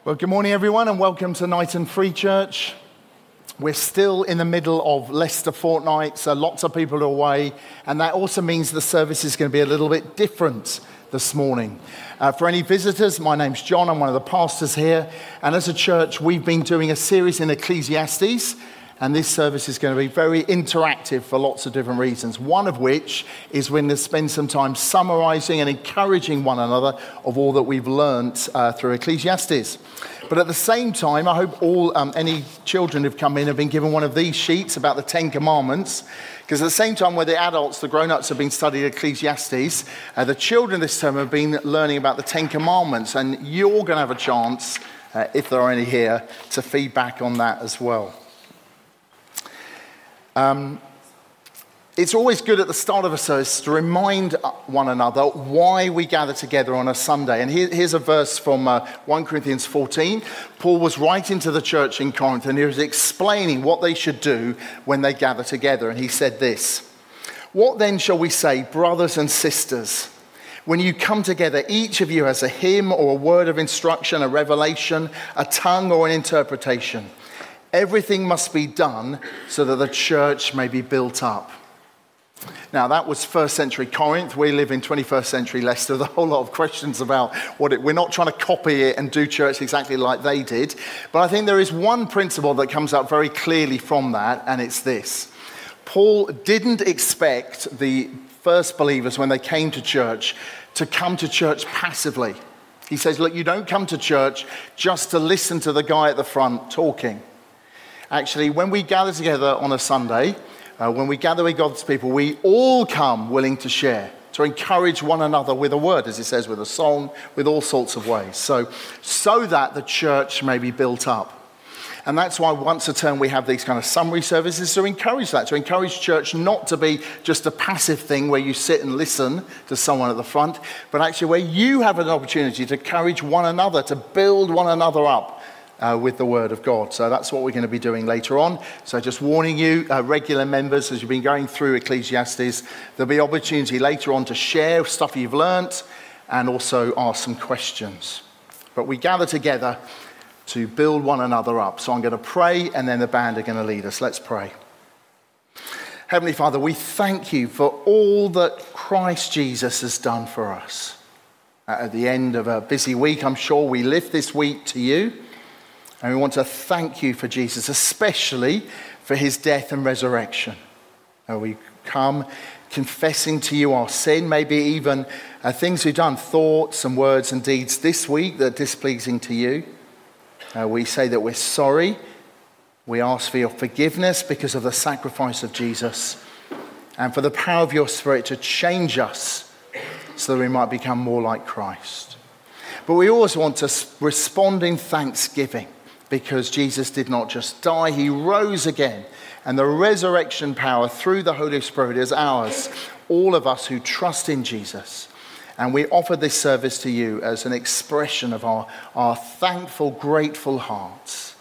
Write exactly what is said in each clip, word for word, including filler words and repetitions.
Well, good morning, everyone, and welcome to Knighton Free Church. We're still in the middle of Leicester Fortnight, so lots of people are away, and that also means the service is going to be a little bit different this morning. Uh, for any visitors, my name's John. I'm one of the pastors here, and as a church, we've been doing a series in Ecclesiastes, and this service is going to be very interactive for lots of different reasons, one of which is we're going to spend some time summarizing and encouraging one another of all that we've learnt uh, through Ecclesiastes. But at the same time, I hope all um, any children who've come in have been given one of these sheets about the Ten Commandments, because at the same time where the adults, the grown-ups, have been studying Ecclesiastes, uh, the children this term have been learning about the Ten Commandments, and you're going to have a chance, uh, if there are any here, to feedback on that as well. Um, it's always good at the start of a service to remind one another why we gather together on a Sunday. And here, here's a verse from uh, First Corinthians fourteen. Paul was writing to the church in Corinth, and he was explaining what they should do when they gather together. And he said this: "What then shall we say, brothers and sisters? When you come together, each of you has a hymn or a word of instruction, a revelation, a tongue or an interpretation. Everything must be done so that the church may be built up." Now, that was first century Corinth. We live in twenty-first century Leicester. There's a whole lot of questions about what it... We're not trying to copy it and do church exactly like they did. But I think there is one principle that comes out very clearly from that, and it's this. Paul didn't expect the first believers, when they came to church, to come to church passively. He says, look, you don't come to church just to listen to the guy at the front talking. Actually, when we gather together on a Sunday, uh, when we gather with God's people, we all come willing to share, to encourage one another with a word, as it says, with a song, with all sorts of ways. So, so that the church may be built up. And that's why once a term we have these kind of summary services to encourage that, to encourage church not to be just a passive thing where you sit and listen to someone at the front, but actually where you have an opportunity to encourage one another, to build one another up. Uh, with the Word of God. So that's what we're going to be doing later on. So just warning you, uh, regular members, as you've been going through Ecclesiastes, there'll be opportunity later on to share stuff you've learnt and also ask some questions. But we gather together to build one another up. So I'm going to pray, and then the band are going to lead us. Let's pray. Heavenly Father, we thank you for all that Christ Jesus has done for us. Uh, at the end of a busy week, I'm sure we lift this week to you. And we want to thank you for Jesus, especially for his death and resurrection. Uh, we come confessing to you our sin, maybe even uh, things we've done, thoughts and words and deeds this week that are displeasing to you. Uh, we say that we're sorry. We ask for your forgiveness because of the sacrifice of Jesus and for the power of your Spirit to change us so that we might become more like Christ. But we always want to respond in thanksgiving, because Jesus did not just die, he rose again. And the resurrection power through the Holy Spirit is ours, all of us who trust in Jesus. And we offer this service to you as an expression of our, our thankful, grateful hearts.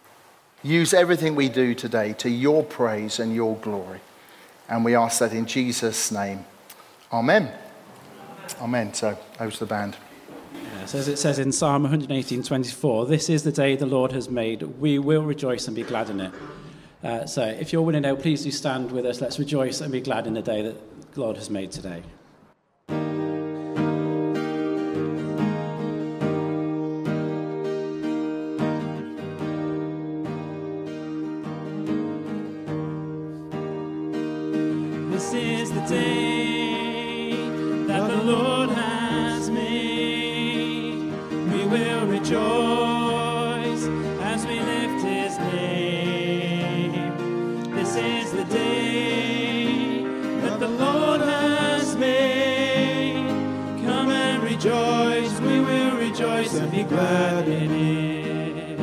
Use everything we do today to your praise and your glory. And we ask that in Jesus' name. Amen. Amen. So, over to the band. Yes, as it says in Psalm one eighteen twenty-four, this is the day the Lord has made. We will rejoice and be glad in it. Uh, so if you're willing now, please do stand with us. Let's rejoice and be glad in the day that the Lord has made today. This is the day that the Lord has made. We will rejoice as we lift his name. This is the day that the Lord has made. Come and rejoice, we will rejoice and be glad in it.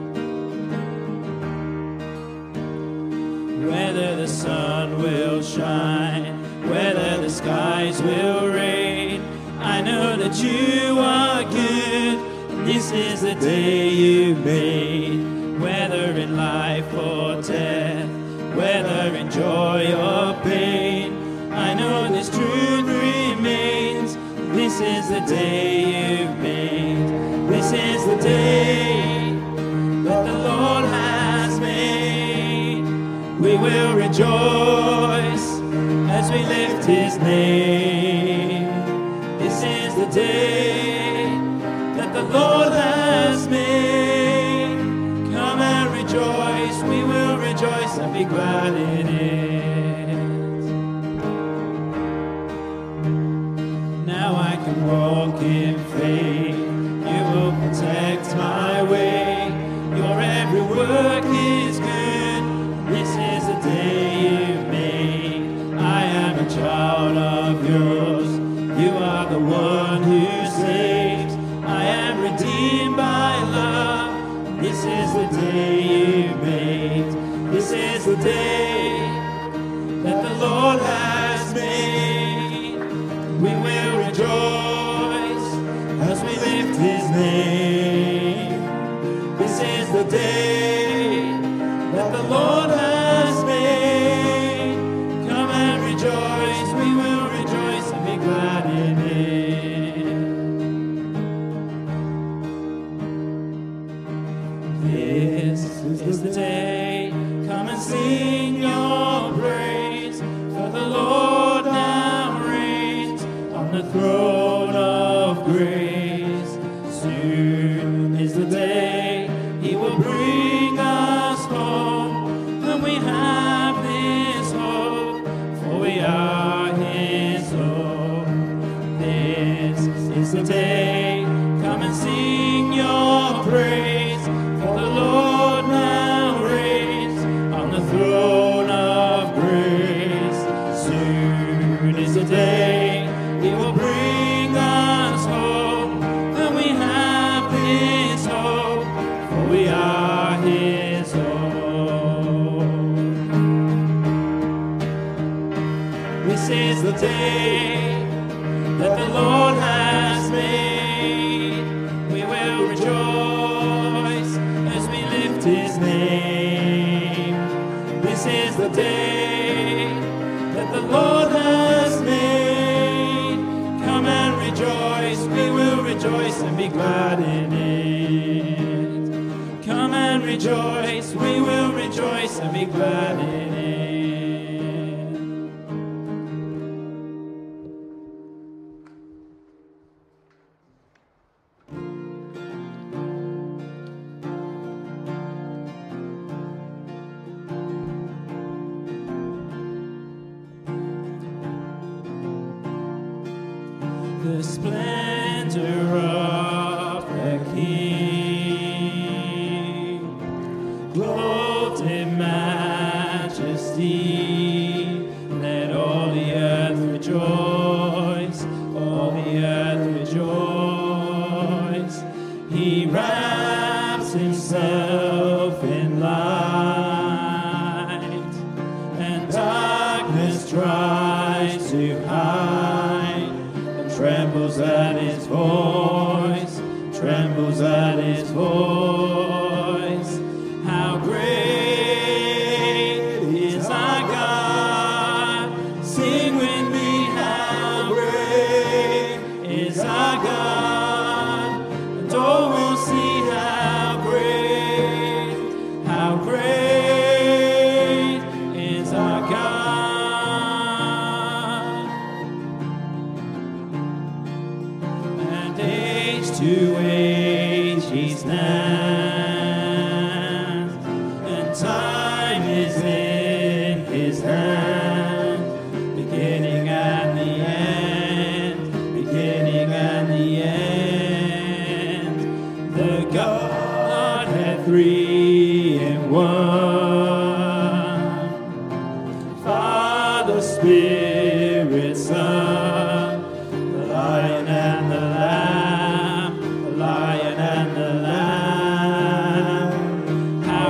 Whether the sun will shine, whether the skies will rain, I know that you are good, and this is the day you made. Whether in life or death, whether in joy or pain, I know this truth remains. This is the day you've made. This is the day be glad in it. Now I can walk in faith. You will protect my way. Your every work is good. This is the day you made. I am a child of yours. You are the one who saves. I am redeemed by love. This is the day you made. This is the day that the Lord has made. We will rejoice as we lift his name. This is the day that the Lord has made. Come and rejoice. We will rejoice and be glad in it. This is the day. Come and sing your praise. For the Lord now reigns on the throne of grace. Soon is the day he will bring us home. And we have this hope, for we are his own. This is the day. Come and sing your praise. For the Lord now reigns on the throne of grace. Soon is the day he will bring us home. And we have this hope, for we are his own. This is the day that the Lord has made. We will rejoice as we lift his name. This is the day that the Lord has made. Come and rejoice. We will rejoice and be glad in it. Come and rejoice. We will rejoice and be glad in it. The splendor of the King, clothed in majesty, let all the earth rejoice, all the earth rejoice. He wraps himself in light, and darkness tries to hide. Trembles at his voice, trembles at his voice. How great is our God? Sing with me, how great is our God? And all will see how great, how great is our God. To age he stands, and time is in his hand, beginning and the end, beginning and the end. The Godhead three in one, Father, Spirit, Son, the Lion and the Lamb. Lion and the Lamb. How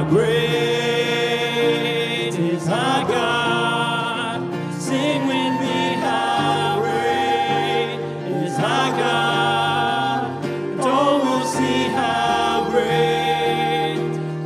great is our God? Sing with me, how great is our God? And all will see how great,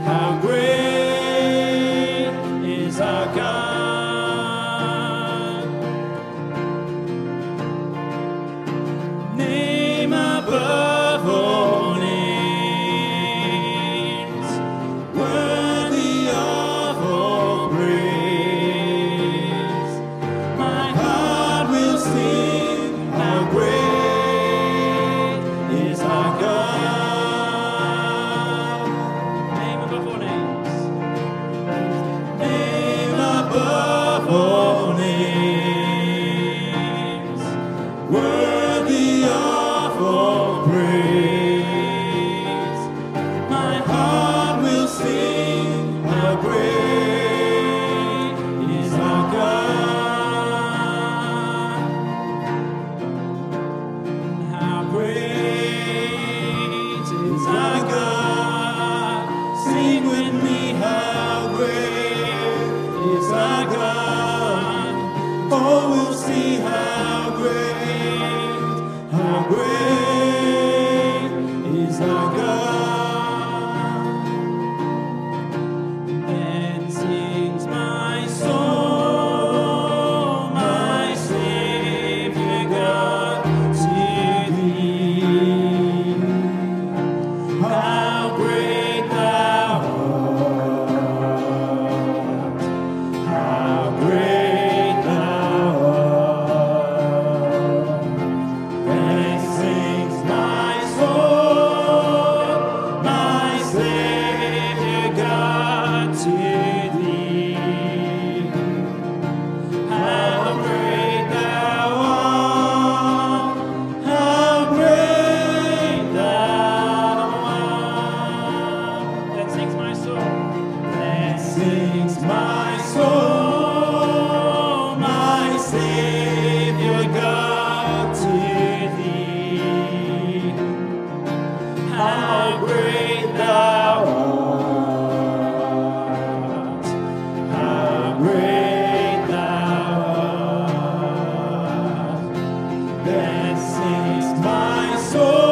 all will see how great, how great is our God. Then sings my soul, my Savior God, to thee. How great thou art, how great thou art. Then sings my soul, my Savior God, to thee. How great thou art, how great thou art. Then sings my soul. Then sings my soul, my Savior God, to thee. How great thou art, how great thou art. Then sings my soul.